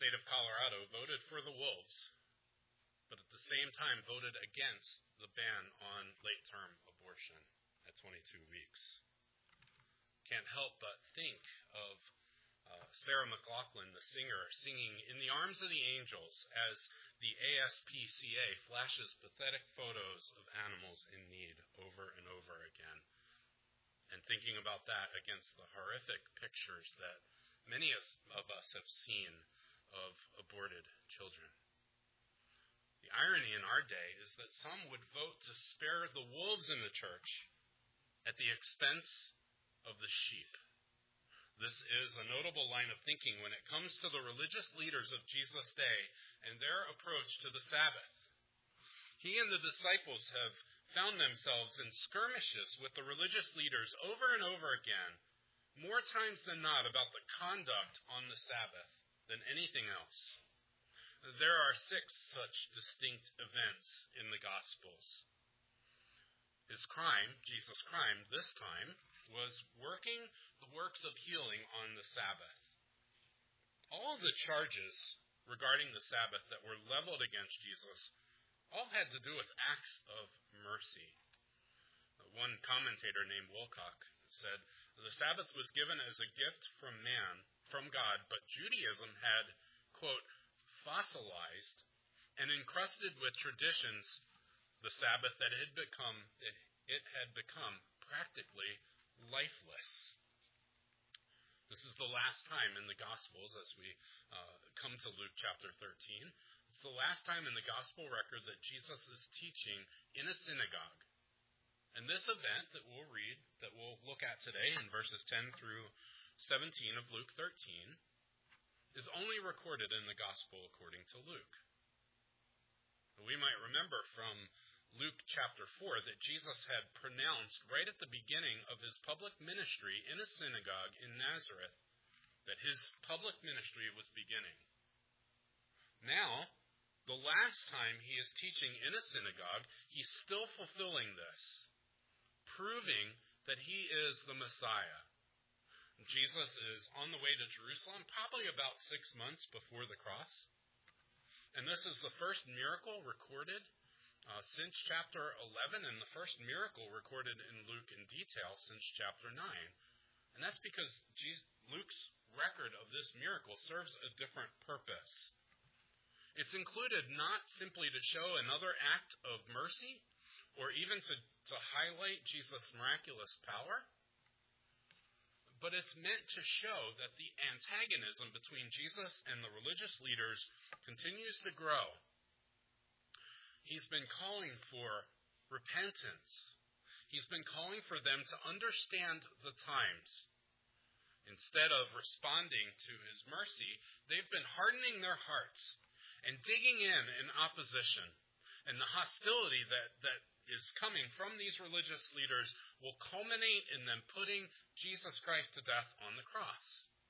state of Colorado voted for the wolves, but at the same time voted against the ban on late-term abortion at 22 weeks. Can't help but think of Sarah McLachlan, the singer, singing "In the Arms of the Angels" as the ASPCA flashes pathetic photos of animals in need over and over again. And thinking about that against the horrific pictures that many of us have seen of aborted children. The irony in our day is that some would vote to spare the wolves in the church at the expense of the sheep. This is a notable line of thinking when it comes to the religious leaders of Jesus' day and their approach to the Sabbath. He and the disciples have found themselves in skirmishes with the religious leaders over and over again, more times than not about the conduct on the Sabbath than anything else. There are 6 such distinct events in the Gospels. His crime, Jesus' crime this time, was working the works of healing on the Sabbath. All of the charges regarding the Sabbath that were leveled against Jesus all had to do with acts of mercy. One commentator named Wilcock said, "The Sabbath was given as a gift from God, but Judaism had, quote, fossilized and encrusted with traditions the Sabbath that it had become practically lifeless." This is the last time in the Gospels, as we come to Luke chapter 13, it's the last time in the Gospel record that Jesus is teaching in a synagogue. And this event that we'll look at today in verses 10 through 17 of Luke 13, is only recorded in the Gospel according to Luke. We might remember from Luke chapter 4 that Jesus had pronounced right at the beginning of his public ministry in a synagogue in Nazareth that his public ministry was beginning. Now, the last time he is teaching in a synagogue, he's still fulfilling this, proving that he is the Messiah. Jesus is on the way to Jerusalem, probably about 6 months before the cross. And this is the first miracle recorded since chapter 11, and the first miracle recorded in Luke in detail since chapter 9. And that's because Luke's record of this miracle serves a different purpose. It's included not simply to show another act of mercy, or even to highlight Jesus' miraculous power, but it's meant to show that the antagonism between Jesus and the religious leaders continues to grow. He's been calling for repentance. He's been calling for them to understand the times. Instead of responding to his mercy, they've been hardening their hearts and digging in opposition. And the hostility that is coming from these religious leaders will culminate in them putting Jesus Christ to death on the cross.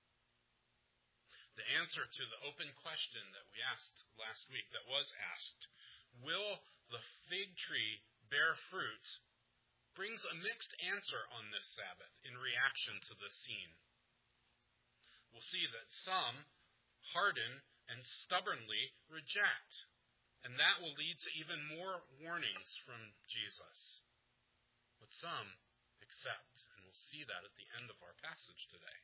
The answer to the open question that we asked last week, that was asked, will the fig tree bear fruit, brings a mixed answer on this Sabbath in reaction to this scene. We'll see that some harden and stubbornly reject, and that will lead to even more warnings from Jesus. But some accept, and we'll see that at the end of our passage today.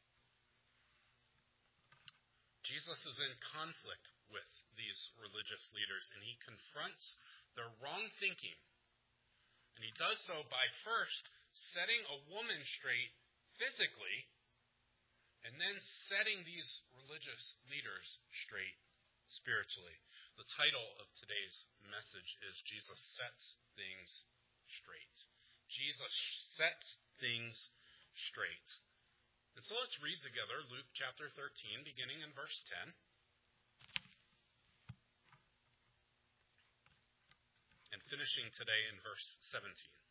Jesus is in conflict with these religious leaders, and he confronts their wrong thinking. And he does so by first setting a woman straight physically, and then setting these religious leaders straight spiritually. The title of today's message is Jesus Sets Things Straight. Jesus sets things straight. And so let's read together Luke chapter 13, beginning in verse 10. And finishing today in verse 17.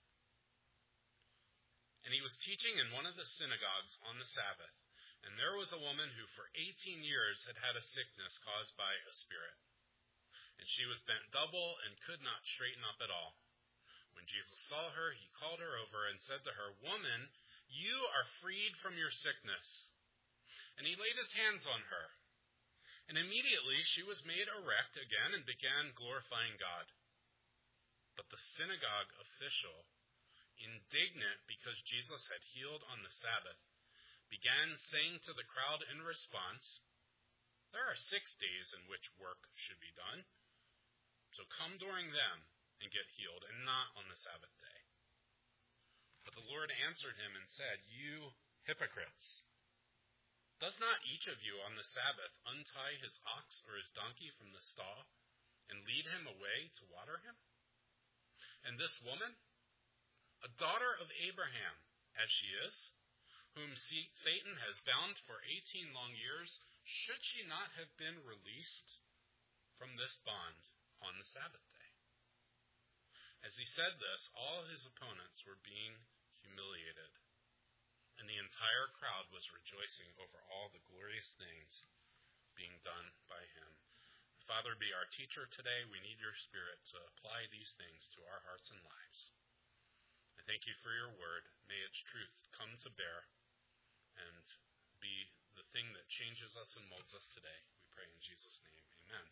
And he was teaching in one of the synagogues on the Sabbath, and there was a woman who for 18 years had had a sickness caused by a spirit. And she was bent double and could not straighten up at all. When Jesus saw her, he called her over and said to her, "Woman, you are freed from your sickness." And he laid his hands on her. And immediately she was made erect again and began glorifying God. But the synagogue official, indignant because Jesus had healed on the Sabbath, began saying to the crowd in response, "There are 6 days in which work should be done, so come during them and get healed, and not on the Sabbath day." But the Lord answered him and said, "You hypocrites! Does not each of you on the Sabbath untie his ox or his donkey from the stall and lead him away to water him? And this woman, a daughter of Abraham, as she is, whom Satan has bound for 18 long years, should she not have been released from this bond on the Sabbath day?" As he said this, all his opponents were being humiliated, and the entire crowd was rejoicing over all the glorious things being done by him. Father, be our teacher today. We need your Spirit to apply these things to our hearts and lives. I thank you for your word. May its truth come to bear and be the thing that changes us and molds us today. We pray in Jesus' name. Amen.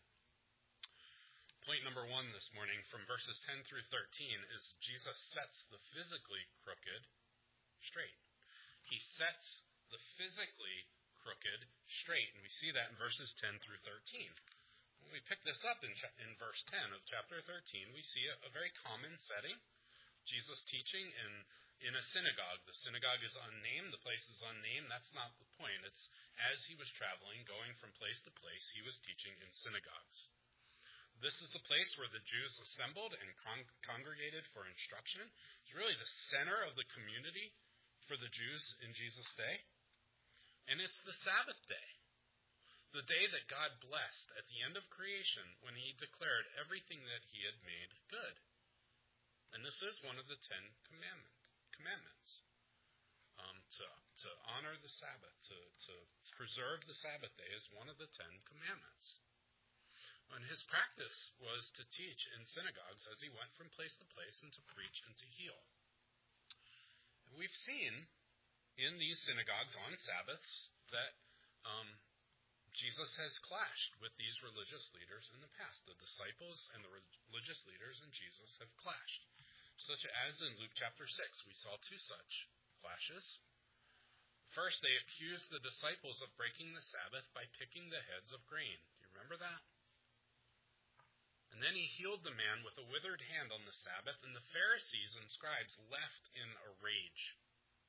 Point number 1 this morning from verses 10 through 13 is Jesus sets the physically crooked straight. He sets the physically crooked straight, and we see that in verses 10 through 13. When we pick this up in verse 10 of chapter 13, we see a very common setting. Jesus teaching in a synagogue. The synagogue is unnamed. The place is unnamed. That's not the point. It's as he was traveling, going from place to place, he was teaching in synagogues. This is the place where the Jews assembled and congregated for instruction. It's really the center of the community for the Jews in Jesus' day. And it's the Sabbath day, the day that God blessed at the end of creation when he declared everything that he had made good. And this is one of the 10 commandments. To honor the Sabbath, to preserve the Sabbath day is one of the 10 commandments. And his practice was to teach in synagogues as he went from place to place and to preach and to heal. We've seen in these synagogues on Sabbaths that Jesus has clashed with these religious leaders in the past. The disciples and the religious leaders and Jesus have clashed. Such as in Luke chapter 6, we saw 2 such clashes. First, they accused the disciples of breaking the Sabbath by picking the heads of grain. Do you remember that? And then he healed the man with a withered hand on the Sabbath, and the Pharisees and scribes left in a rage.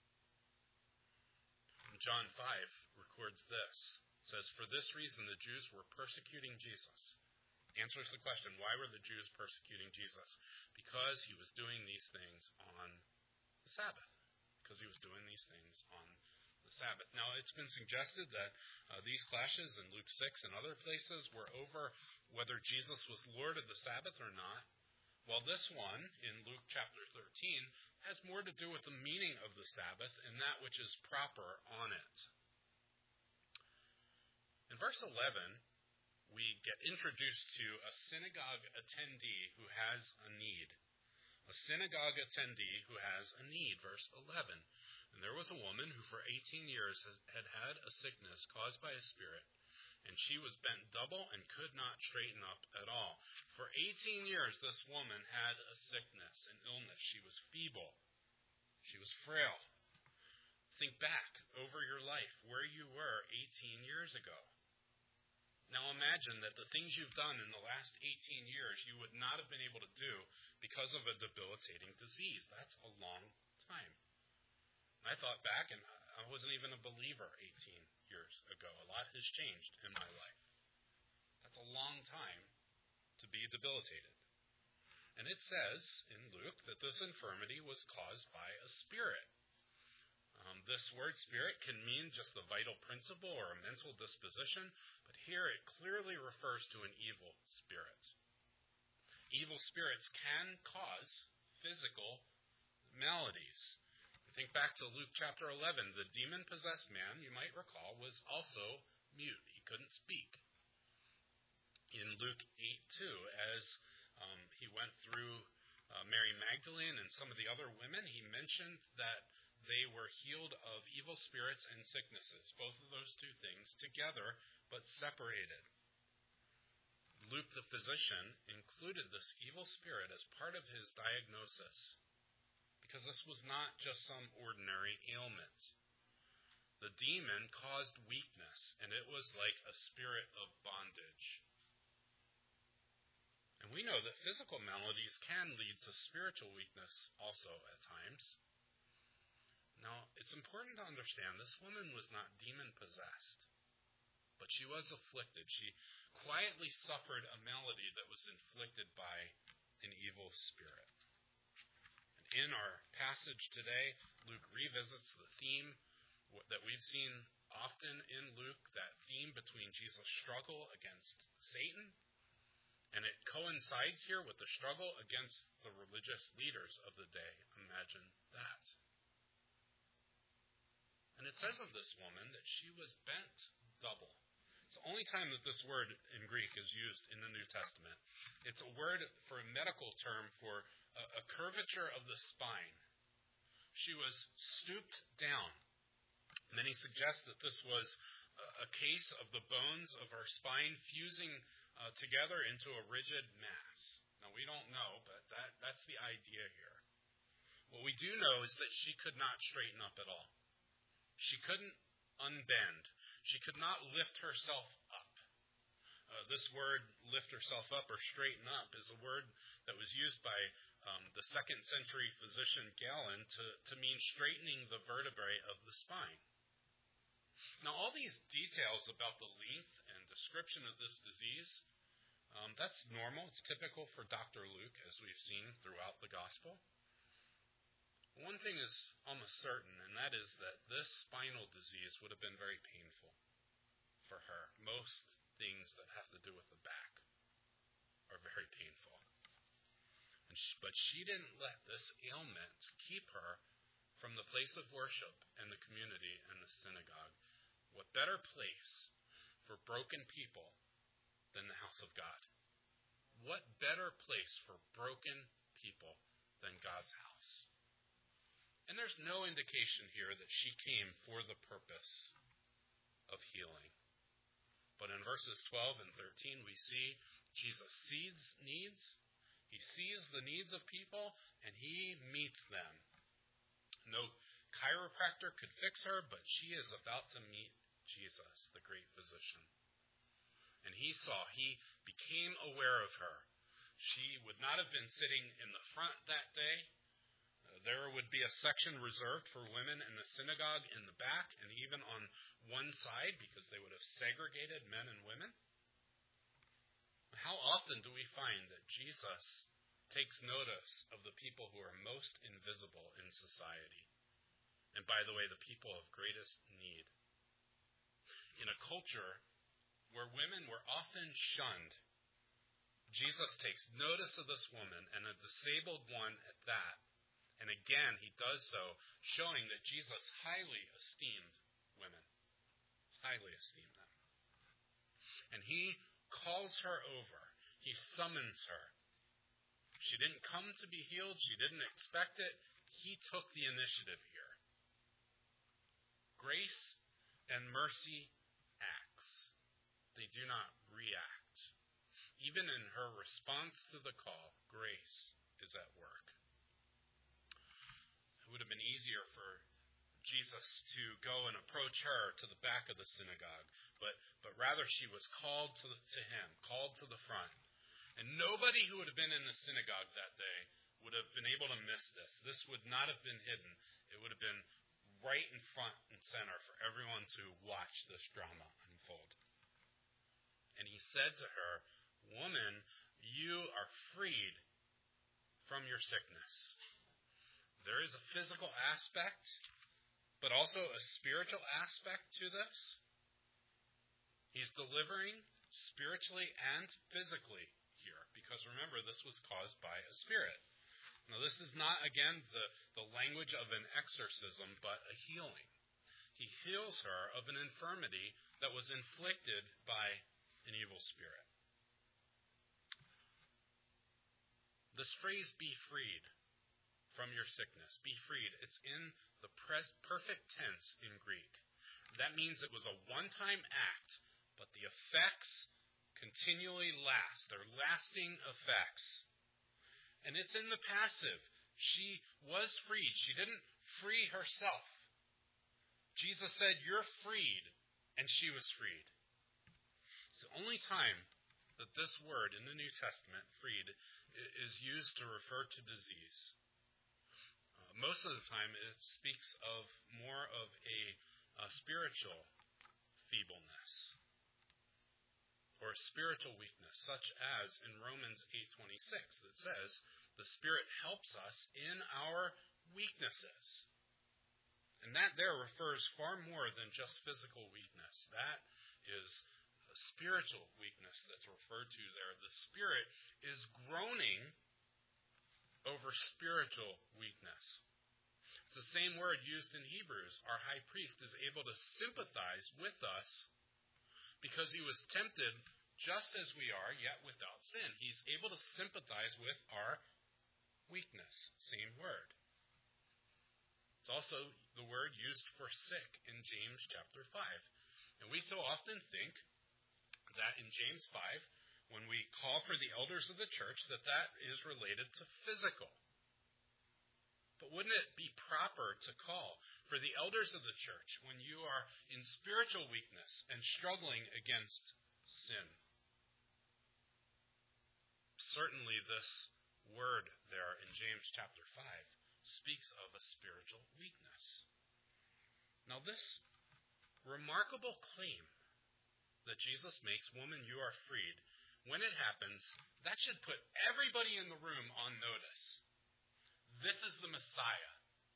John 5 records this. It says, "For this reason the Jews were persecuting Jesus." Answers the question, why were the Jews persecuting Jesus? Because he was doing these things on the Sabbath. Because he was doing these things on the Sabbath. Now, it's been suggested that these clashes in Luke 6 and other places were over whether Jesus was Lord of the Sabbath or not, while this one, in Luke chapter 13, has more to do with the meaning of the Sabbath and that which is proper on it. In verse 11, we get introduced to a synagogue attendee who has a need. A synagogue attendee who has a need. Verse 11. "And there was a woman who for 18 years had had a sickness caused by a spirit, and she was bent double and could not straighten up at all." For 18 years, this woman had a sickness, an illness. She was feeble. She was frail. Think back over your life, where you were 18 years ago. Now imagine that the things you've done in the last 18 years you would not have been able to do because of a debilitating disease. That's a long time. I thought back, and I wasn't even a believer 18 years ago. A lot has changed in my life. That's a long time to be debilitated. And it says in Luke that this infirmity was caused by a spirit. This word spirit can mean just the vital principle or a mental disposition, but here it clearly refers to an evil spirit. Evil spirits can cause physical maladies. Think back to Luke chapter 11. The demon-possessed man, you might recall, was also mute. He couldn't speak. In Luke 8:2, as he went through Mary Magdalene and some of the other women, he mentioned that they were healed of evil spirits and sicknesses, both of those two things together, but separated. Luke, the physician, included this evil spirit as part of his diagnosis because this was not just some ordinary ailment. The demon caused weakness, and it was like a spirit of bondage. And we know that physical maladies can lead to spiritual weakness also at times. Now, it's important to understand this woman was not demon-possessed, but she was afflicted. She quietly suffered a malady that was inflicted by an evil spirit. And in our passage today, Luke revisits the theme that we've seen often in Luke, that theme between Jesus' struggle against Satan, and it coincides here with the struggle against the religious leaders of the day. Imagine that. And it says of this woman that she was bent double. It's the only time that this word in Greek is used in the New Testament. It's a word for a medical term for a curvature of the spine. She was stooped down. Many suggest that this was a case of the bones of her spine fusing together into a rigid mass. Now, we don't know, but that's the idea here. What we do know is that she could not straighten up at all. She couldn't unbend. She could not lift herself up. This word, lift herself up or straighten up, is a word that was used by the 2nd century physician Galen to mean straightening the vertebrae of the spine. Now, all these details about the length and description of this disease, that's normal. It's typical for Dr. Luke, as we've seen throughout the gospel. One thing is almost certain, and that is that this spinal disease would have been very painful for her. Most things that have to do with the back are very painful. But she didn't let this ailment keep her from the place of worship and the community and the synagogue. What better place for broken people than the house of God? What better place for broken people than God's house? And there's no indication here that she came for the purpose of healing. But in verses 12 and 13, we see Jesus sees needs. He sees the needs of people, and he meets them. No chiropractor could fix her, but she is about to meet Jesus, the great physician. And he became aware of her. She would not have been sitting in the front that day. There would be a section reserved for women in the synagogue in the back, and even on one side, because they would have segregated men and women. How often do we find that Jesus takes notice of the people who are most invisible in society? And by the way, the people of greatest need. In a culture where women were often shunned, Jesus takes notice of this woman, and a disabled one at that. And again, he does so, showing that Jesus highly esteemed women. Highly esteemed them. And he calls her over. He summons her. She didn't come to be healed. She didn't expect it. He took the initiative here. Grace and mercy acts. They do not react. Even in her response to the call, grace is at work. It would have been easier for Jesus to go and approach her to the back of the synagogue, but rather she was called to him, called to the front. And nobody who would have been in the synagogue that day would have been able to miss this. This would not have been hidden. It would have been right in front and center for everyone to watch this drama unfold. And he said to her, "Woman, you are freed from your sickness." There is a physical aspect, but also a spiritual aspect to this. He's delivering spiritually and physically here, because remember, this was caused by a spirit. Now, this is not, again, the language of an exorcism, but a healing. He heals her of an infirmity that was inflicted by an evil spirit. This phrase, "be freed from your sickness," be freed, it's in the perfect tense in Greek. That means it was a one-time act, but the effects continually last. They're lasting effects. And it's in the passive. She was freed. She didn't free herself. Jesus said, "You're freed," and she was freed. It's the only time that this word in the New Testament, freed, is used to refer to disease. Most of the time it speaks of more of a spiritual feebleness or a spiritual weakness, such as in Romans 8:26 that says, "The Spirit helps us in our weaknesses." And that there refers far more than just physical weakness. That is a spiritual weakness that's referred to there. The Spirit is groaning over spiritual weakness. It's the same word used in Hebrews. Our high priest is able to sympathize with us because he was tempted just as we are, yet without sin. He's able to sympathize with our weakness. Same word. It's also the word used for sick in James chapter 5. And we so often think that in James 5, when we call for the elders of the church, that is related to physical. But wouldn't it be proper to call for the elders of the church when you are in spiritual weakness and struggling against sin? Certainly this word there in James chapter 5 speaks of a spiritual weakness. Now this remarkable claim that Jesus makes, "Woman, you are freed," when it happens, that should put everybody in the room on notice. This is the Messiah.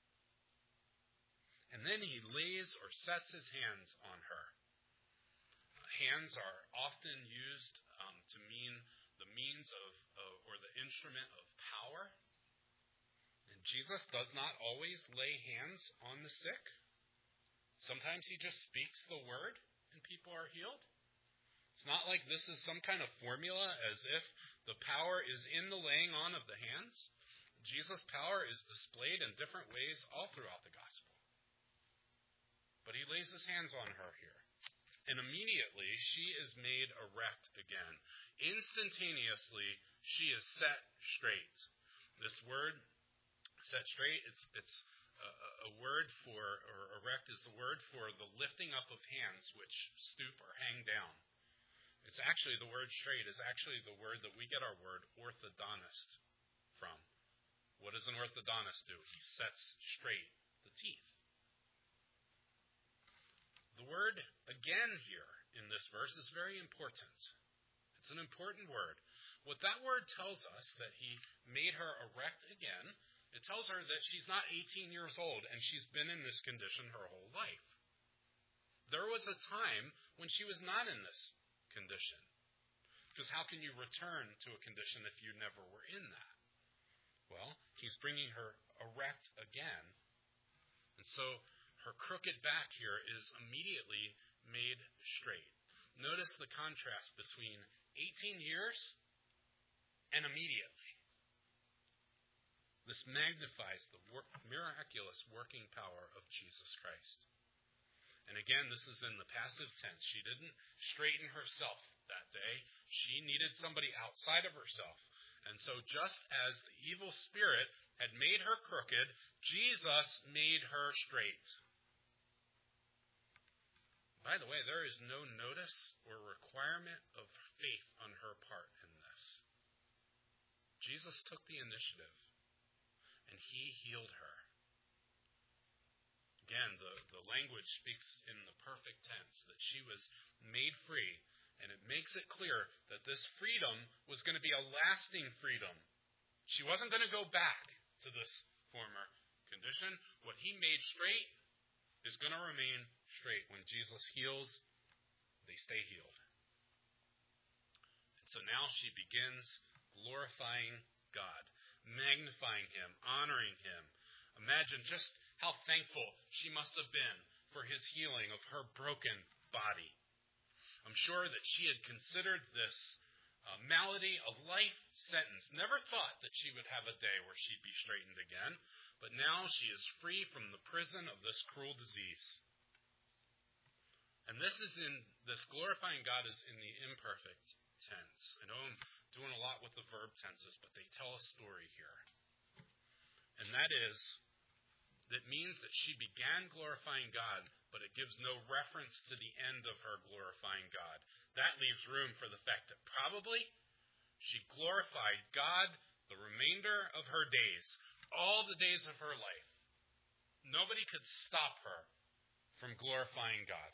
And then he lays or sets his hands on her. Hands are often used to mean the means of, or the instrument of power. And Jesus does not always lay hands on the sick. Sometimes he just speaks the word and people are healed. It's not like this is some kind of formula as if the power is in the laying on of the hands. Jesus' power is displayed in different ways all throughout the gospel. But he lays his hands on her here. And immediately she is made erect again. Instantaneously she is set straight. This word, set straight, it's a word for, or erect is the word for the lifting up of hands which stoop or hang down. It's actually, the word straight is actually the word that we get our word orthodontist from. What does an orthodontist do? He sets straight the teeth. The word again here in this verse is very important. It's an important word. What that word tells us, that he made her erect again, it tells her that she's not 18 years old and she's been in this condition her whole life. There was a time when she was not in this condition. Because how can you return to a condition if you never were in that? Well, he's bringing her erect again. And so her crooked back here is immediately made straight. Notice the contrast between 18 years and immediately. This magnifies the miraculous working power of Jesus Christ. And again, this is in the passive tense. She didn't straighten herself that day. She needed somebody outside of herself. And so just as the evil spirit had made her crooked, Jesus made her straight. By the way, there is no notice or requirement of faith on her part in this. Jesus took the initiative, and he healed her. Again, the language speaks in the perfect tense, that she was made free, and it makes it clear that this freedom was going to be a lasting freedom. She wasn't going to go back to this former condition. What he made straight is going to remain straight. When Jesus heals, they stay healed. And so now she begins glorifying God, magnifying him, honoring him. Imagine just how thankful she must have been for his healing of her broken body. I'm sure that she had considered this malady a life sentence. Never thought that she would have a day where she'd be straightened again. But now she is free from the prison of this cruel disease. And this glorifying God is in the imperfect tense. I know I'm doing a lot with the verb tenses, but they tell a story here. And that means that she began glorifying God, but it gives no reference to the end of her glorifying God. That leaves room for the fact that probably she glorified God the remainder of her days, all the days of her life. Nobody could stop her from glorifying God.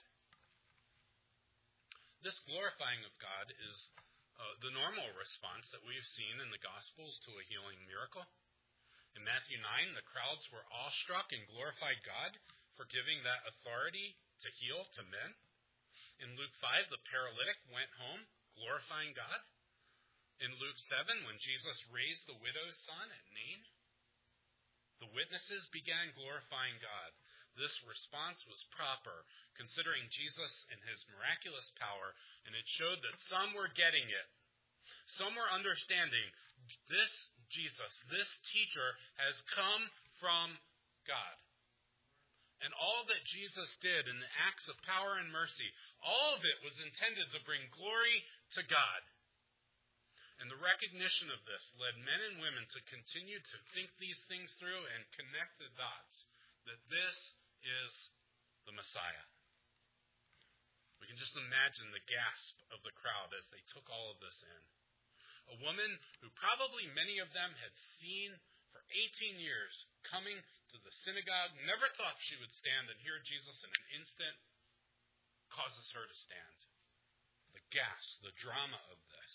This glorifying of God is the normal response that we've seen in the Gospels to a healing miracle. In Matthew 9, the crowds were awestruck and glorified God for giving that authority to heal to men. In Luke 5, the paralytic went home glorifying God. In Luke 7, when Jesus raised the widow's son at Nain, the witnesses began glorifying God. This response was proper, considering Jesus and his miraculous power, and it showed that some were getting it. Some were understanding this Jesus, this teacher, has come from God. And all that Jesus did in the acts of power and mercy, all of it was intended to bring glory to God. And the recognition of this led men and women to continue to think these things through and connect the dots, that this is the Messiah. We can just imagine the gasp of the crowd as they took all of this in. A woman who probably many of them had seen for 18 years coming to the synagogue, never thought she would stand and hear Jesus in an instant, causes her to stand. The gasp, the drama of this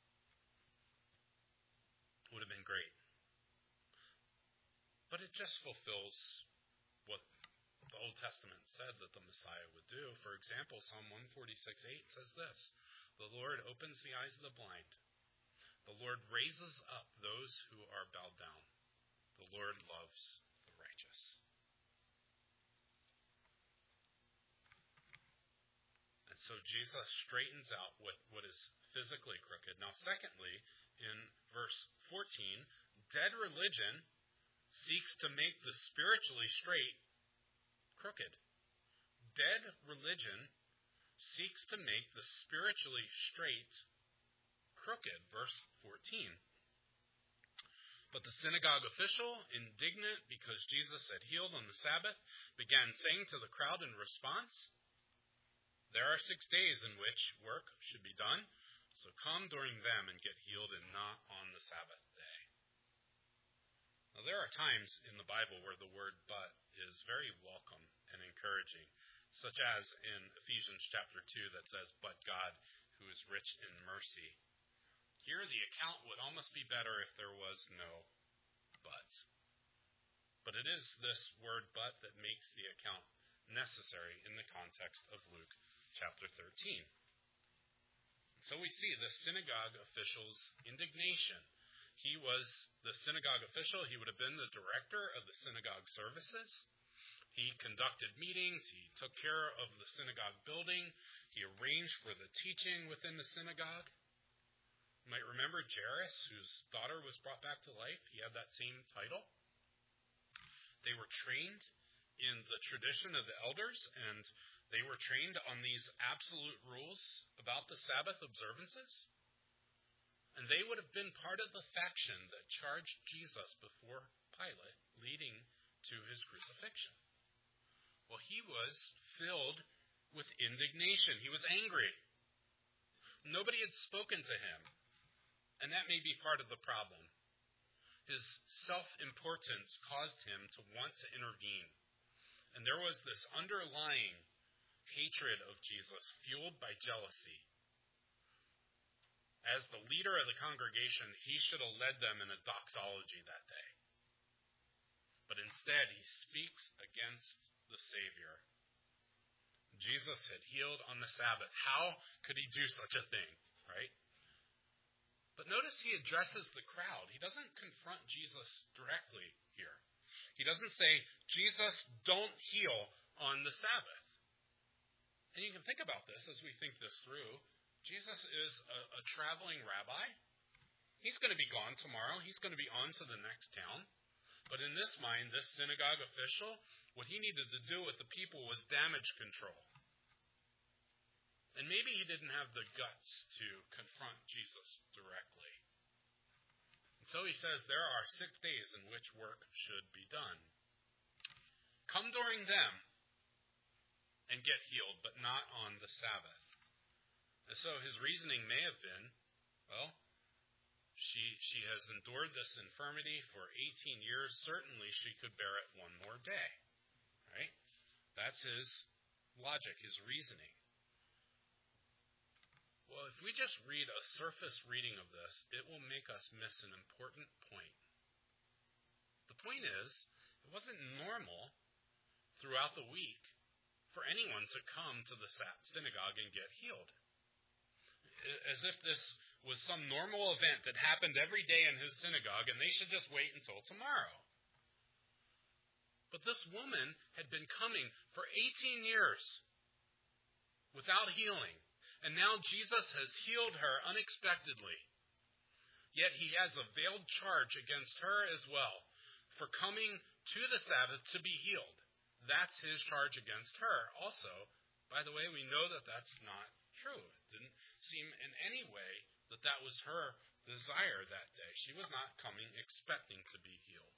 would have been great. But it just fulfills what the Old Testament said that the Messiah would do. For example, Psalm 146:8 says this: "The Lord opens the eyes of the blind. The Lord raises up those who are bowed down. The Lord loves the righteous." And so Jesus straightens out what is physically crooked. Now, secondly, in verse 14, dead religion seeks to make the spiritually straight crooked. Dead religion seeks to make the spiritually straight crooked. Verse 14. But the synagogue official, indignant because Jesus had healed on the Sabbath, began saying to the crowd in response, "There are 6 days in which work should be done, so come during them and get healed and not on the Sabbath day." Now, there are times in the Bible where the word "but" is very welcome and encouraging, such as in Ephesians chapter 2 that says, "But God, who is rich in mercy." Here, the account would almost be better if there was no "but." But it is this word "but" that makes the account necessary in the context of Luke chapter 13. So we see the synagogue official's indignation. He was the synagogue official. He would have been the director of the synagogue services. He conducted meetings. He took care of the synagogue building. He arranged for the teaching within the synagogue. You might remember Jairus, whose daughter was brought back to life. He had that same title. They were trained in the tradition of the elders, and they were trained on these absolute rules about the Sabbath observances. And they would have been part of the faction that charged Jesus before Pilate, leading to his crucifixion. Well, he was filled with indignation. He was angry. Nobody had spoken to him. And that may be part of the problem. His self-importance caused him to want to intervene. And there was this underlying hatred of Jesus, fueled by jealousy. As the leader of the congregation, he should have led them in a doxology that day. But instead, he speaks against the Savior. Jesus had healed on the Sabbath. How could he do such a thing, right? But notice he addresses the crowd. He doesn't confront Jesus directly here. He doesn't say, "Jesus, don't heal on the Sabbath." And you can think about this as we think this through. Jesus is a traveling rabbi. He's going to be gone tomorrow. He's going to be on to the next town. But in this mind, this synagogue official, what he needed to do with the people was damage control. And maybe he didn't have the guts to confront Jesus directly. And so he says there are 6 days in which work should be done. Come during them and get healed, but not on the Sabbath. And so his reasoning may have been, well, she has endured this infirmity for 18 years. Certainly she could bear it one more day. Right? That's his logic, his reasoning. Well, if we just read a surface reading of this, it will make us miss an important point. The point is, it wasn't normal throughout the week for anyone to come to the synagogue and get healed. As if this was some normal event that happened every day in his synagogue and they should just wait until tomorrow. But this woman had been coming for 18 years without healing. And now Jesus has healed her unexpectedly. Yet he has a veiled charge against her as well for coming to the Sabbath to be healed. That's his charge against her. Also, by the way, we know that that's not true. It didn't seem in any way that that was her desire that day. She was not coming expecting to be healed.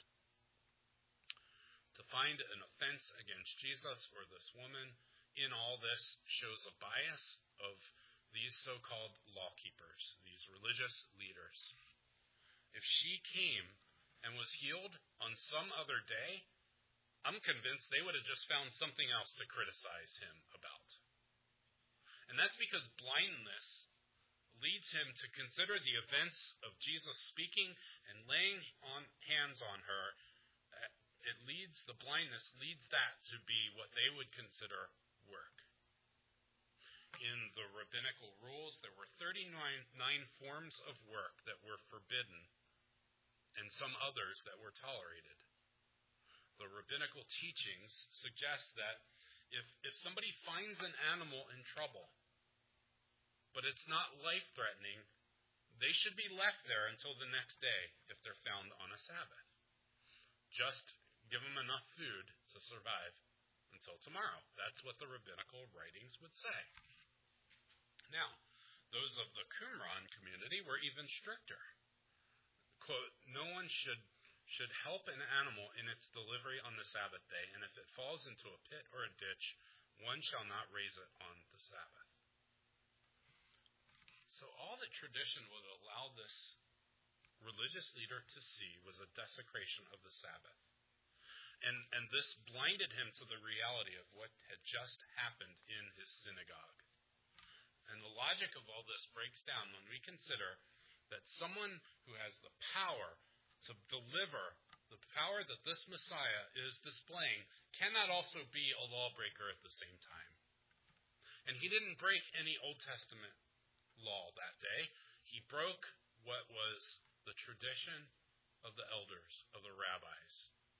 To find an offense against Jesus or this woman in all this shows a bias of these so-called law keepers, these religious leaders. If she came and was healed on some other day, I'm convinced they would have just found something else to criticize him about. And that's because blindness leads him to consider the events of Jesus speaking and laying hands on her. The blindness leads that to be what they would consider work. In the rabbinical rules, there were 39 forms of work that were forbidden and some others that were tolerated. The rabbinical teachings suggest that if somebody finds an animal in trouble, but it's not life-threatening, they should be left there until the next day if they're found on a Sabbath. Just give them enough food to survive until tomorrow. That's what the rabbinical writings would say. Now, those of the Qumran community were even stricter. Quote, no one should help an animal in its delivery on the Sabbath day, and if it falls into a pit or a ditch, one shall not raise it on the Sabbath. So all that tradition would allow this religious leader to see was a desecration of the Sabbath. And this blinded him to the reality of what had just happened in his synagogue. And the logic of all this breaks down when we consider that someone who has the power to deliver, the power that this Messiah is displaying, cannot also be a lawbreaker at the same time. And he didn't break any Old Testament law that day. He broke what was the tradition of the elders, of the rabbis.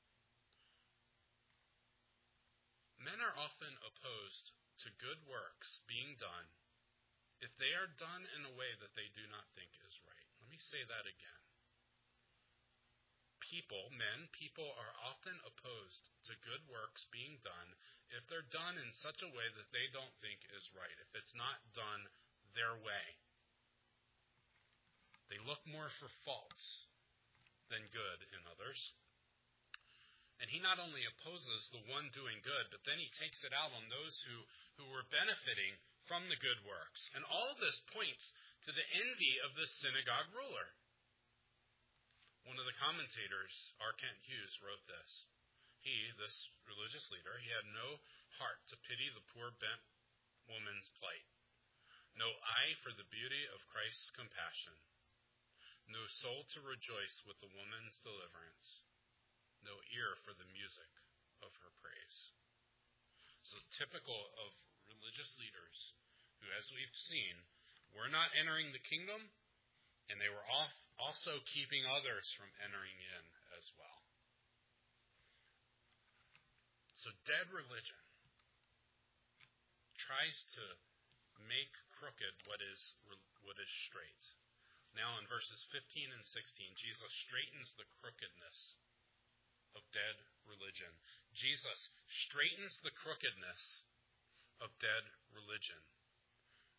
Men are often opposed to good works being done if they are done in a way that they do not think is right. Let me say that again. People are often opposed to good works being done if they're done in such a way that they don't think is right, if it's not done their way. They look more for faults than good in others. And he not only opposes the one doing good, but then he takes it out on those who were benefiting from the good works. And all of this points to the envy of the synagogue ruler. One of the commentators, R. Kent Hughes, wrote this. This religious leader, he had no heart to pity the poor bent woman's plight, no eye for the beauty of Christ's compassion, no soul to rejoice with the woman's deliverance, no ear for the music of her praise. So typical of religious leaders who, as we've seen, were not entering the kingdom, and they were also keeping others from entering in as well. So dead religion tries to make crooked what is straight. Now in verses 15 and 16, Jesus straightens the crookedness of dead religion. Jesus straightens the crookedness of dead religion.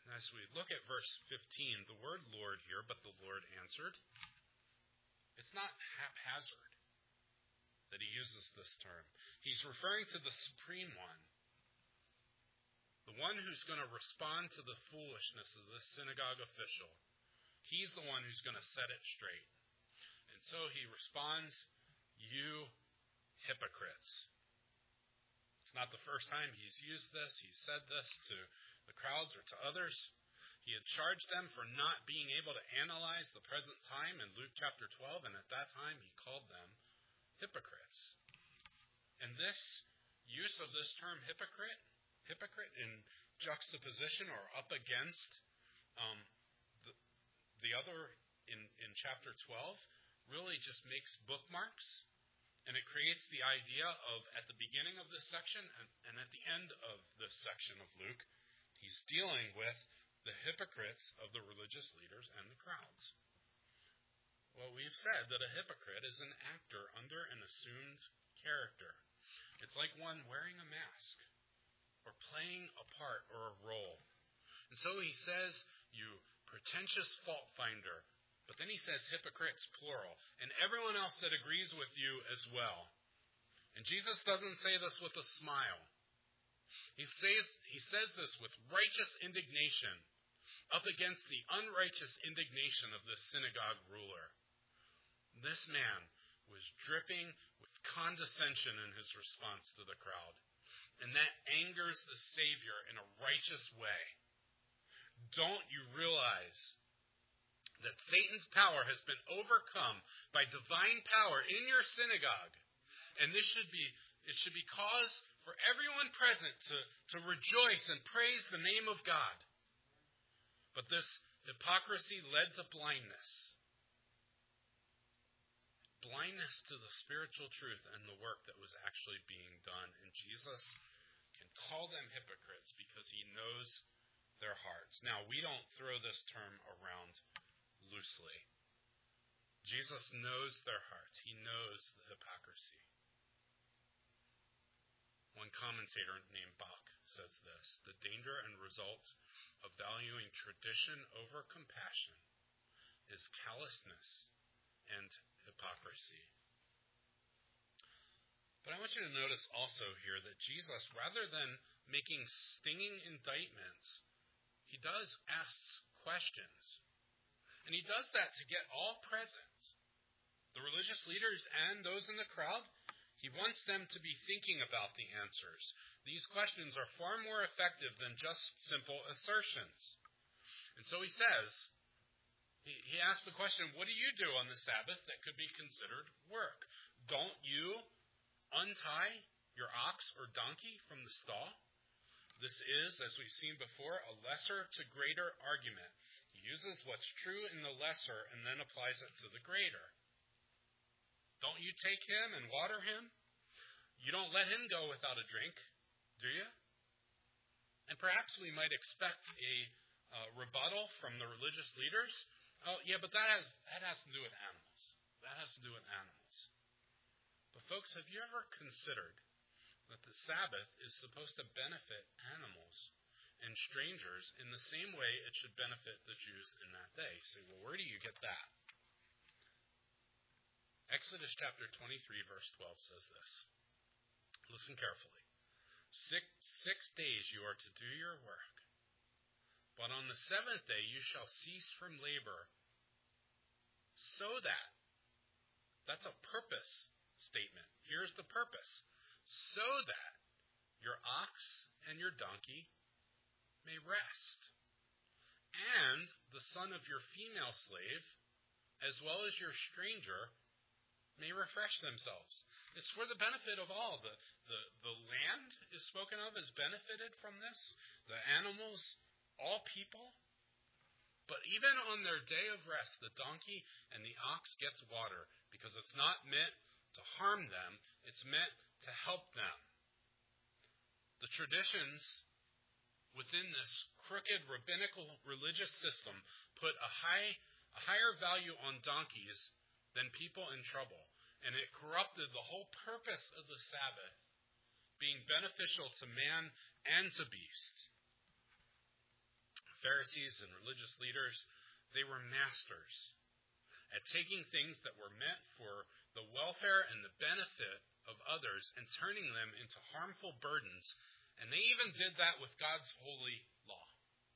As we look at verse 15, the word Lord here, but the Lord answered. It's not haphazard that he uses this term. He's referring to the supreme one. The one who's going to respond to the foolishness of this synagogue official. He's the one who's going to set it straight. And so he responds, "You hypocrites." It's not the first time he's used this. He's said this to the crowds or to others. He had charged them for not being able to analyze the present time in Luke chapter 12, and at that time he called them hypocrites. And this use of this term hypocrite in juxtaposition or up against the other in chapter 12 really just makes bookmarks, and it creates the idea of at the beginning of this section and at the end of this section of Luke, he's dealing with the hypocrites of the religious leaders and the crowds. Well, we've said that a hypocrite is an actor under an assumed character. It's like one wearing a mask or playing a part or a role. And so he says, "You pretentious fault finder," but then he says hypocrites, plural, and everyone else that agrees with you as well. And Jesus doesn't say this with a smile. He says this with righteous indignation up against the unrighteous indignation of this synagogue ruler. This man was dripping with condescension in his response to the crowd. And that angers the Savior in a righteous way. Don't you realize that Satan's power has been overcome by divine power in your synagogue? And it should be cause for everyone present to rejoice and praise the name of God. But this hypocrisy led to blindness. Blindness to the spiritual truth and the work that was actually being done. And Jesus can call them hypocrites because he knows their hearts. Now, we don't throw this term around loosely. Jesus knows their hearts. He knows the hypocrisy. One commentator named Bach says this: "The danger and result of valuing tradition over compassion is callousness and hypocrisy." But I want you to notice also here that Jesus, rather than making stinging indictments, he does ask questions. And he does that to get all present, the religious leaders and those in the crowd. He wants them to be thinking about the answers. These questions are far more effective than just simple assertions. And so he says, he asks the question, what do you do on the Sabbath that could be considered work? Don't you untie your ox or donkey from the stall? This is, as we've seen before, a lesser to greater argument. He uses what's true in the lesser and then applies it to the greater. Don't you take him and water him? You don't let him go without a drink, do you? And perhaps we might expect a rebuttal from the religious leaders. Oh, yeah, but that has to do with animals. That has to do with animals. But folks, have you ever considered that the Sabbath is supposed to benefit animals and strangers in the same way it should benefit the Jews in that day? You say, well, where do you get that? Exodus chapter 23, verse 12 says this. Listen carefully. Six days you are to do your work, but on the seventh day you shall cease from labor, so that's a purpose statement. Here's the purpose. So that your ox and your donkey may rest, and the son of your female slave, as well as your stranger, may refresh themselves. It's for the benefit of all. The land is spoken of as benefited from this. The animals, all people. But even on their day of rest, the donkey and the ox gets water, because it's not meant to harm them. It's meant to help them. The traditions within this crooked rabbinical religious system put a higher value on donkeys than people in trouble. And it corrupted the whole purpose of the Sabbath, being beneficial to man and to beast. Pharisees and religious leaders, they were masters at taking things that were meant for the welfare and the benefit of others and turning them into harmful burdens. And they even did that with God's holy law.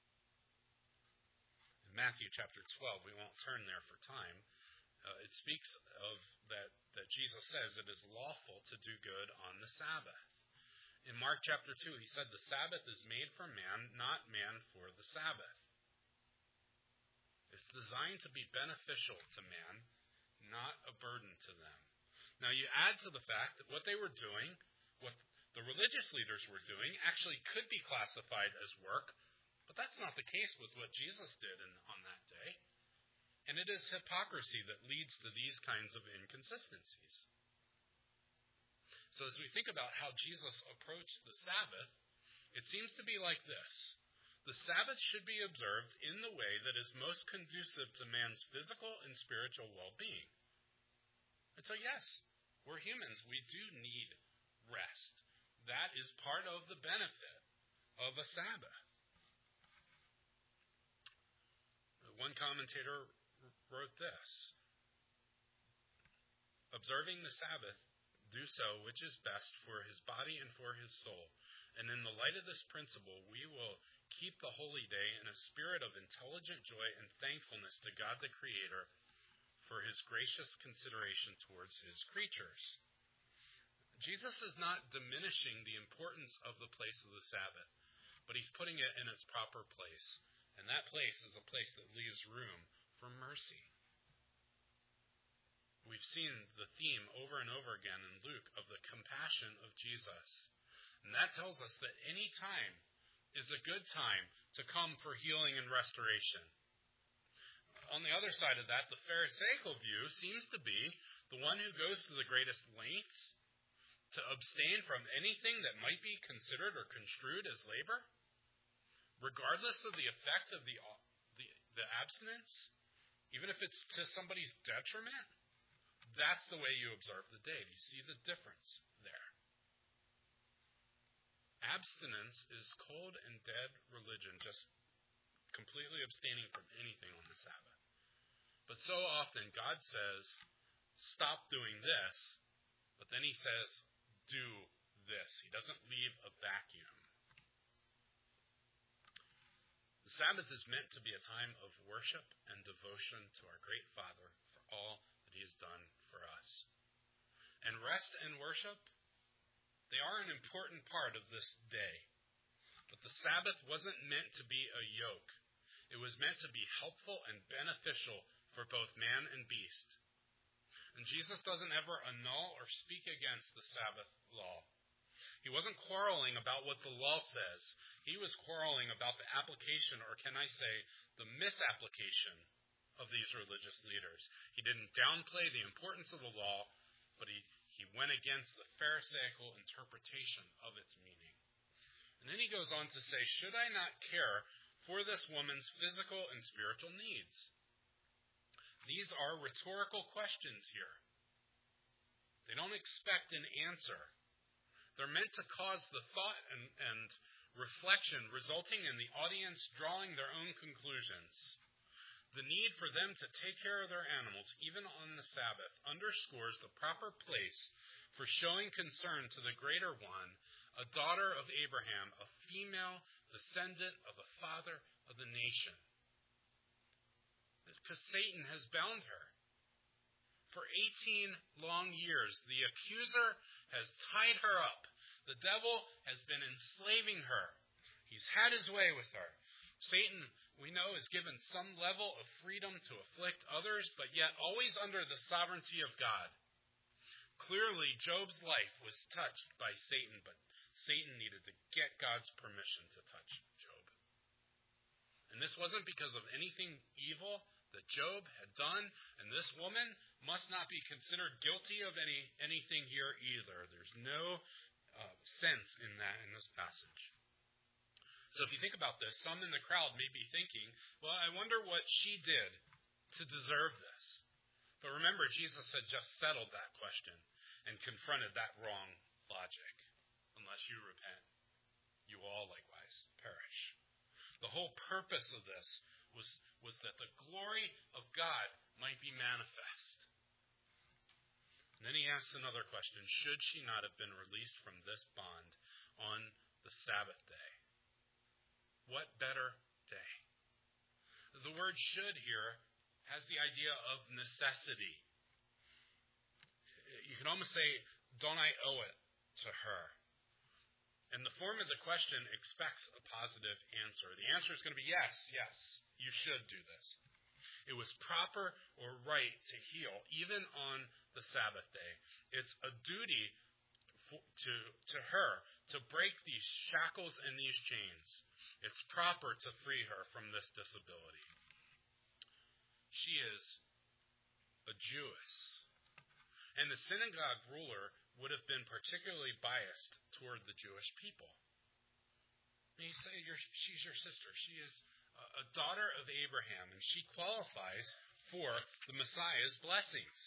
In Matthew chapter 12, we won't turn there for time, it speaks of that Jesus says it is lawful to do good on the Sabbath. In Mark chapter 2, he said the Sabbath is made for man, not man for the Sabbath. It's designed to be beneficial to man, not a burden to them. Now you add to the fact that what they were doing, what the religious leaders were doing, actually could be classified as work, but that's not the case with what Jesus did on that day. And it is hypocrisy that leads to these kinds of inconsistencies. So as we think about how Jesus approached the Sabbath, it seems to be like this. The Sabbath should be observed in the way that is most conducive to man's physical and spiritual well-being. And so yes, we're humans. We do need rest. That is part of the benefit of a Sabbath. One commentator wrote this: observing the Sabbath, do so which is best for his body and for his soul. And in the light of this principle, we will keep the holy day in a spirit of intelligent joy and thankfulness to God the Creator for his gracious consideration towards his creatures. Jesus is not diminishing the importance of the place of the Sabbath, but he's putting it in its proper place. And that place is a place that leaves room for mercy. We've seen the theme over and over again in Luke of the compassion of Jesus. And that tells us that any time is a good time to come for healing and restoration. On the other side of that, the Pharisaical view seems to be the one who goes to the greatest lengths to abstain from anything that might be considered or construed as labor, regardless of the effect of the abstinence, even if it's to somebody's detriment. That's the way you observe the day. Do you see the difference there? Abstinence is cold and dead religion, just completely abstaining from anything on the Sabbath. But so often God says, stop doing this, but then he says, do this. He doesn't leave a vacuum. The Sabbath is meant to be a time of worship and devotion to our great Father for all that he has done for us. And rest and worship, they are an important part of this day. But the Sabbath wasn't meant to be a yoke. It was meant to be helpful and beneficial for both man and beast. And Jesus doesn't ever annul or speak against the Sabbath law. He wasn't quarreling about what the law says. He was quarreling about the application, or can I say, the misapplication of these religious leaders. He didn't downplay the importance of the law, but he went against the Pharisaical interpretation of its meaning. And then he goes on to say, should I not care for this woman's physical and spiritual needs? These are rhetorical questions here. They don't expect an answer. They're meant to cause the thought and reflection, resulting in the audience drawing their own conclusions. The need for them to take care of their animals, even on the Sabbath, underscores the proper place for showing concern to the greater one, a daughter of Abraham, a female descendant of the father of the nation. Because Satan has bound her. For 18 long years, the accuser has tied her up. The devil has been enslaving her. He's had his way with her. Satan, we know, is given some level of freedom to afflict others, but yet always under the sovereignty of God. Clearly, Job's life was touched by Satan, but Satan needed to get God's permission to touch Job. And this wasn't because of anything evil that Job had done, and this woman must not be considered guilty of anything here either. There's no sense in that in this passage. So if you think about this, some in the crowd may be thinking, well, I wonder what she did to deserve this. But remember, Jesus had just settled that question and confronted that wrong logic. Unless you repent, you will all likewise perish. The whole purpose of this was that the glory of God might be manifest. And then he asks another question. Should she not have been released from this bond on the Sabbath day? What better day? The word should here has the idea of necessity. You can almost say, don't I owe it to her? And the form of the question expects a positive answer. The answer is going to be yes, you should do this. It was proper or right to heal, even on the Sabbath day. It's a duty to her to break these shackles and these chains. It's proper to free her from this disability. She is a Jewess. And the synagogue ruler would have been particularly biased toward the Jewish people. And you say, she's your sister. She is a daughter of Abraham, and she qualifies for the Messiah's blessings.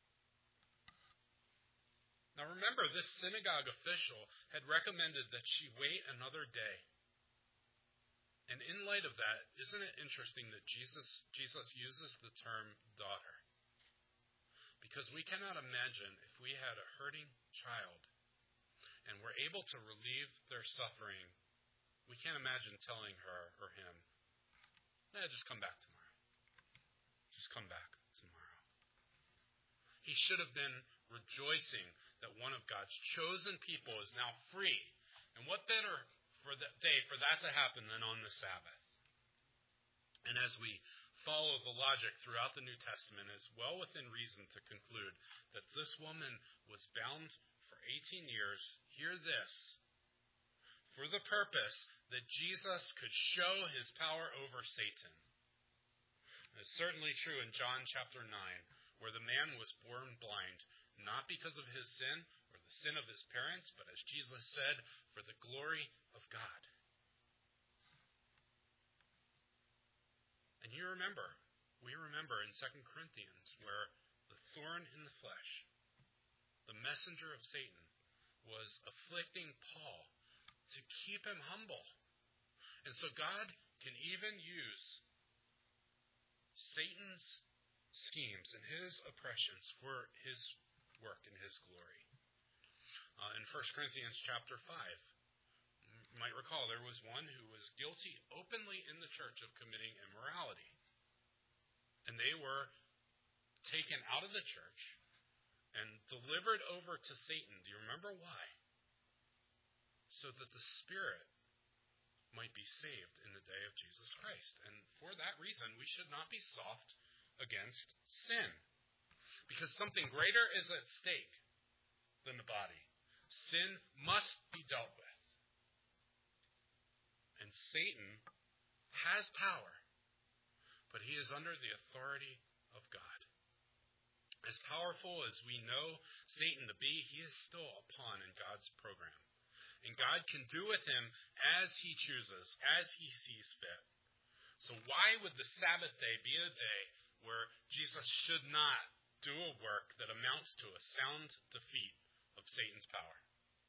Now remember, this synagogue official had recommended that she wait another day. And in light of that, isn't it interesting that Jesus uses the term daughter? Because we cannot imagine if we had a hurting child and were able to relieve their suffering, we can't imagine telling her or him, just come back tomorrow. Just come back tomorrow. He should have been rejoicing that one of God's chosen people is now free. And what better for that day for that to happen than on the Sabbath? And as we follow the logic throughout the New Testament, it's well within reason to conclude that this woman was bound for 18 years, hear this, for the purpose that Jesus could show his power over Satan. And it's certainly true in John chapter 9, where the man was born blind, not because of his sin or the sin of his parents, but as Jesus said, for the glory of God. And we remember in 2 Corinthians where the thorn in the flesh, the messenger of Satan, was afflicting Paul to keep him humble. And so God can even use Satan's schemes and his oppressions for his work and his glory. In 1 Corinthians chapter 5, you might recall there was one who was guilty openly in the church of committing immorality. And they were taken out of the church and delivered over to Satan. Do you remember why? So that the spirit might be saved in the day of Jesus Christ. And for that reason, we should not be soft against sin. Because something greater is at stake than the body. Sin must be dealt with. And Satan has power, but he is under the authority of God. As powerful as we know Satan to be, he is still a pawn in God's program. And God can do with him as he chooses, as he sees fit. So why would the Sabbath day be a day where Jesus should not do a work that amounts to a sound defeat of Satan's power?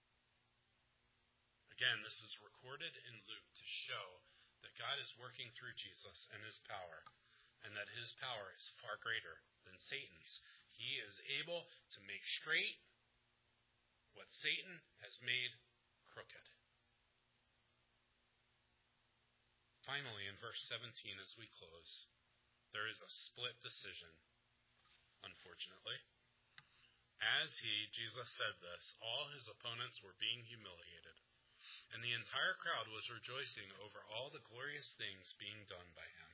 Again, this is recorded in Luke to show that God is working through Jesus and his power, and that his power is far greater than Satan's. He is able to make straight what Satan has made crooked. Finally, in verse 17, as we close, there is a split decision, unfortunately. As Jesus said this, all his opponents were being humiliated, and the entire crowd was rejoicing over all the glorious things being done by him.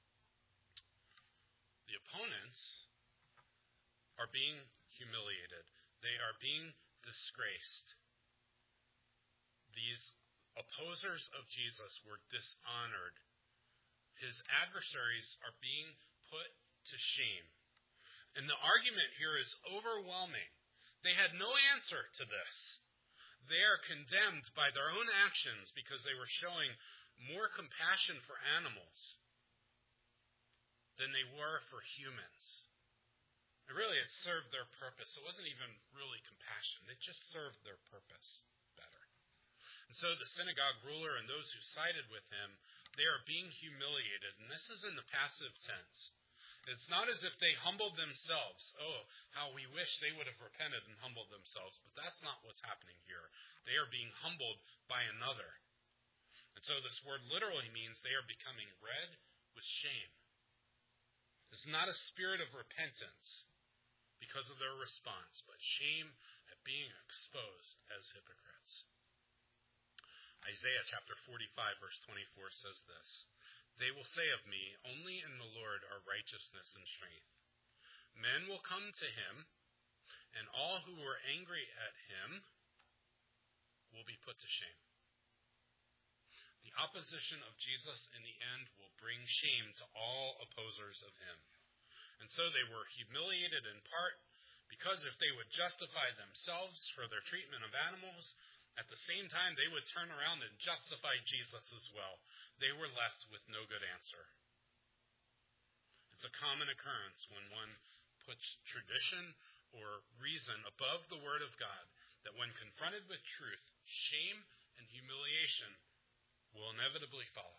The opponents are being humiliated. They are being disgraced. These opposers of Jesus were dishonored. His adversaries are being put to shame. And the argument here is overwhelming. They had no answer to this. They are condemned by their own actions because they were showing more compassion for animals than they were for humans. And really, it served their purpose. It wasn't even really compassion. It just served their purpose better. And so the synagogue ruler and those who sided with him, they are being humiliated. And this is in the passive tense. It's not as if they humbled themselves. Oh, how we wish they would have repented and humbled themselves. But that's not what's happening here. They are being humbled by another. And so this word literally means they are becoming red with shame. It's not a spirit of repentance because of their response, but shame at being exposed as hypocrites. Isaiah chapter 45, verse 24 says this. They will say of me, only in the Lord are righteousness and strength. Men will come to him, and all who were angry at him will be put to shame. The opposition of Jesus in the end will bring shame to all opposers of him. And so they were humiliated in part because if they would justify themselves for their treatment of animals, at the same time, they would turn around and justify Jesus as well. They were left with no good answer. It's a common occurrence when one puts tradition or reason above the Word of God, that when confronted with truth, shame and humiliation will inevitably follow.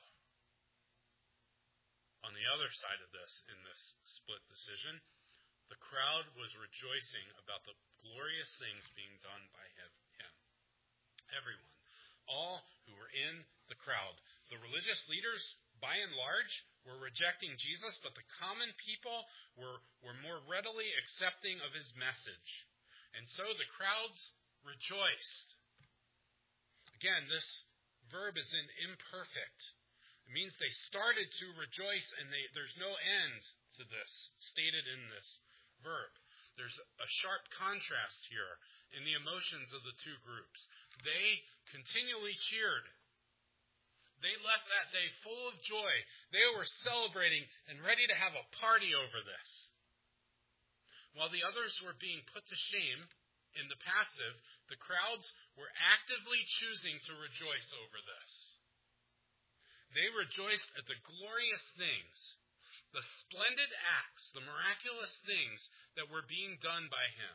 On the other side of this, in this split decision, the crowd was rejoicing about the glorious things being done by him. Everyone, all who were in the crowd. The religious leaders, by and large, were rejecting Jesus, but the common people were more readily accepting of his message. And so the crowds rejoiced. Again, this verb is in imperfect. It means they started to rejoice, and there's no end to this, stated in this verb. There's a sharp contrast here in the emotions of the two groups. They continually cheered. They left that day full of joy. They were celebrating and ready to have a party over this. While the others were being put to shame in the passive, the crowds were actively choosing to rejoice over this. They rejoiced at the glorious things, the splendid acts, the miraculous things that were being done by him.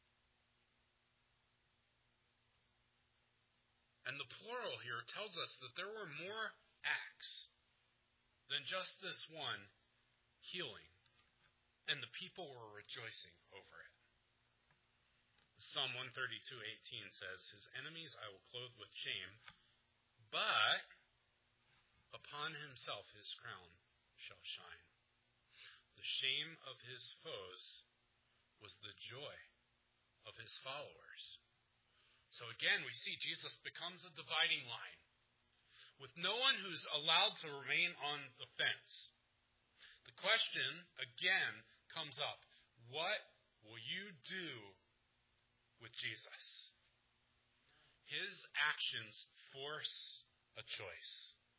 And the plural here tells us that there were more acts than just this one healing, and the people were rejoicing over it. Psalm 132:18 says, his enemies I will clothe with shame, but upon himself his crown shall shine. The shame of his foes was the joy of his followers. So again, we see Jesus becomes a dividing line, with no one who's allowed to remain on the fence. The question, again, comes up. What will you do with Jesus? His actions force a choice.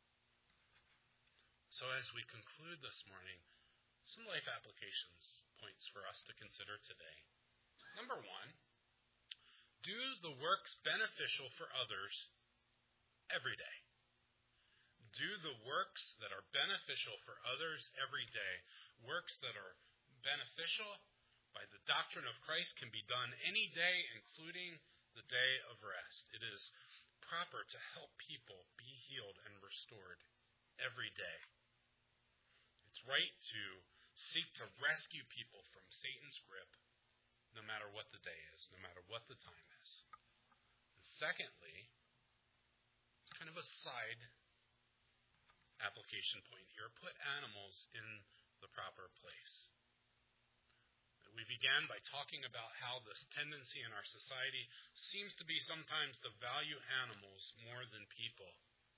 So as we conclude this morning, some life applications points for us to consider today. Number one, do the works beneficial for others every day. Do the works that are beneficial for others every day. Works that are beneficial by the doctrine of Christ can be done any day, including the day of rest. It is proper to help people be healed and restored every day. It's right to seek to rescue people from Satan's grip, no matter what the day is, no matter what the time is. And secondly, it's kind of a side application point here. Put animals in the proper place. We began by talking about how this tendency in our society seems to be sometimes to value animals more than people.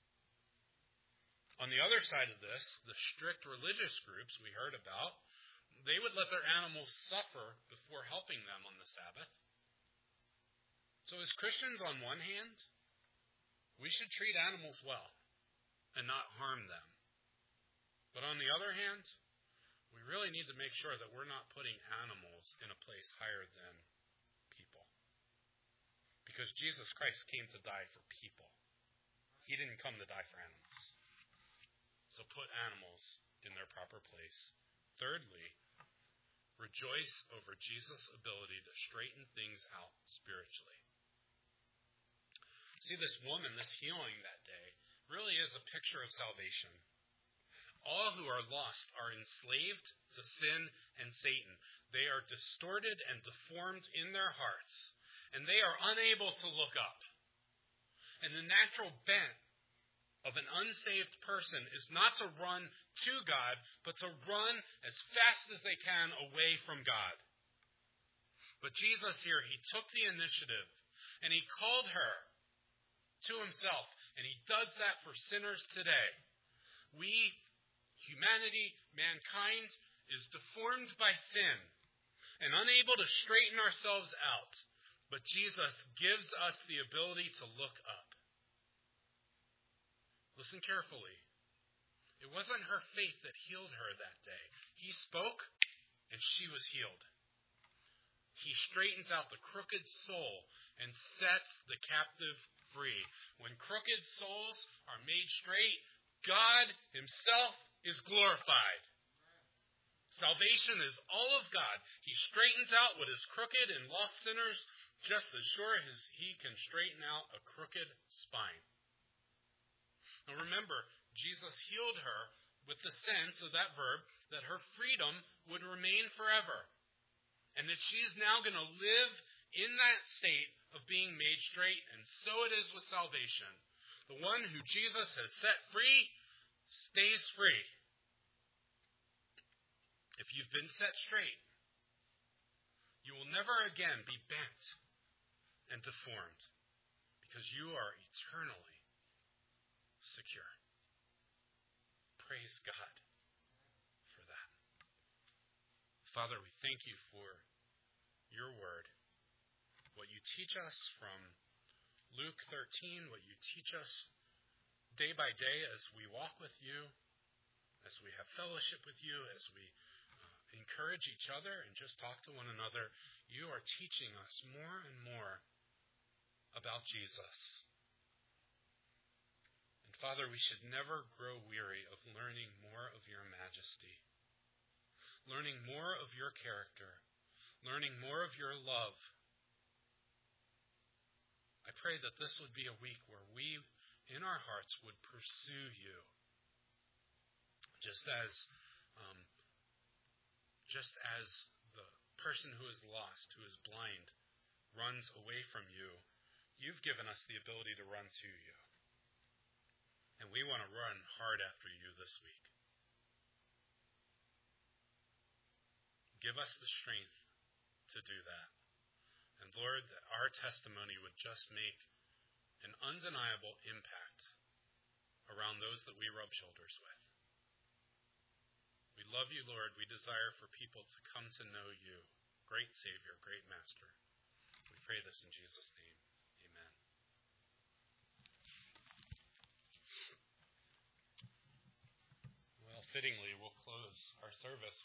On the other side of this, the strict religious groups we heard about, they would let their animals suffer before helping them on the Sabbath. So as Christians, on one hand, we should treat animals well and not harm them. But on the other hand, we really need to make sure that we're not putting animals in a place higher than people. Because Jesus Christ came to die for people. He didn't come to die for animals. So put animals in their proper place. Thirdly, rejoice over Jesus' ability to straighten things out spiritually. See, this woman, this healing that day, really is a picture of salvation. All who are lost are enslaved to sin and Satan. They are distorted and deformed in their hearts, and they are unable to look up. And the natural bent of an unsaved person is not to run to God, but to run as fast as they can away from God. But Jesus here, he took the initiative, and he called her to himself, and he does that for sinners today. We, humanity, mankind, is deformed by sin and unable to straighten ourselves out. But Jesus gives us the ability to look up. Listen carefully. It wasn't her faith that healed her that day. He spoke, and she was healed. He straightens out the crooked soul and sets the captive free. When crooked souls are made straight, God himself is glorified. Salvation is all of God. He straightens out what is crooked in lost sinners just as sure as he can straighten out a crooked spine. Now remember, Jesus healed her with the sense of that verb that her freedom would remain forever. And that she's now going to live in that state of being made straight. And so it is with salvation. The one who Jesus has set free stays free. If you've been set straight, you will never again be bent and deformed, because you are eternally secure. Praise God for that. Father, we thank you for your word, what you teach us from Luke 13, what you teach us day by day as we walk with you, as we have fellowship with you, as we encourage each other and just talk to one another. You are teaching us more and more about Jesus. And Father, we should never grow weary of learning more of your majesty, learning more of your character, learning more of your love. I pray that this would be a week where we, in our hearts, would pursue you. Just as the person who is lost, who is blind, runs away from you, you've given us the ability to run to you. And we want to run hard after you this week. Give us the strength to do that. And Lord, that our testimony would just make an undeniable impact around those that we rub shoulders with. We love you, Lord. We desire for people to come to know you, great Savior, great Master. We pray this in Jesus' name. Amen. Well, fittingly, we'll close our service